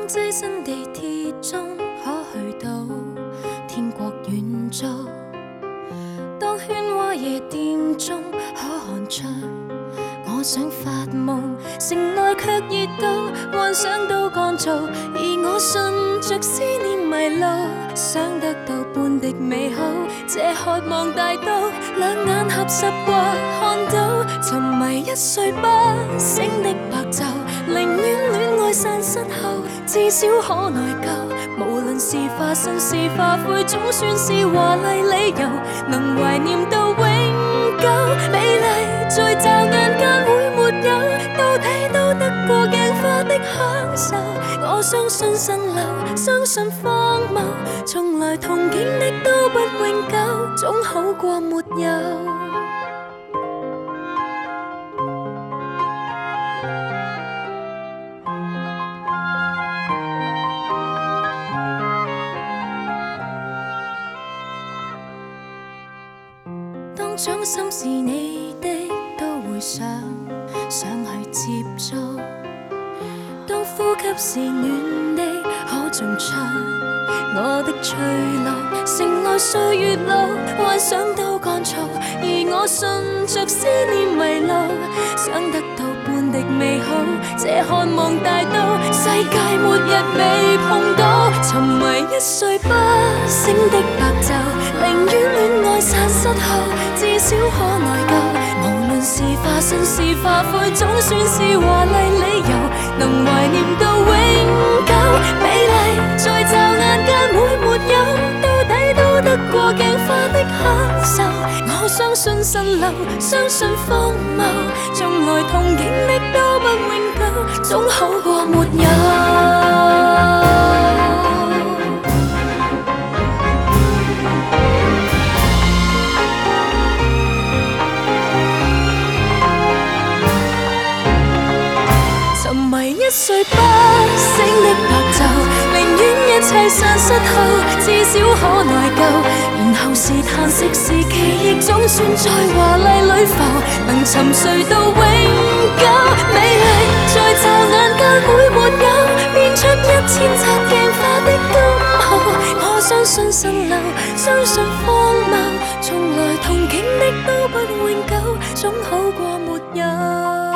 躋身地鐵中，可去到天國遠足。當喧嘩夜店中，可看出我想發夢，城內卻熱到幻想到乾燥，而我順着思念迷路，想得到半的美好，這渴望大到兩眼合十或看到沉迷一睡不醒的白晝，寧願戀愛散失後，至少可內疚。無論是化身是化灰，總算是華麗理由，能懷念到永久。美麗在驟眼間會沒有，到底都得過鏡花的享受。我相信蜃樓，相信荒謬，從來同境的都不永久，總好過沒有。當掌心是你的，都會想去接觸；當呼吸是暖的，可種出我的脆弱。城內歲月路，幻想到乾燥，而我順着思念迷路，想得到半的美好，這渴望大到世界末日未碰到，沉迷一睡不醒的白晝，寧願戀愛散失後，至少可內疚。無論是化身是化灰，總算是華麗理由，能懷念到永久。美麗在驟眼間會沒有，到底都得過鏡花的享受。我相信蜃樓，相信荒謬，從來同境的都不永久，總好過沒有。沉迷一睡不醒的白晝，寧願一切散失後，至少可內疚。然後是嘆息是記憶，總算在華麗裏浮，能沉睡到永久。美麗在驟眼間會沒有，變出1000冊鏡花的今後。我相信蜃樓，相信荒謬，從來同境的都不永久，總好過沒有。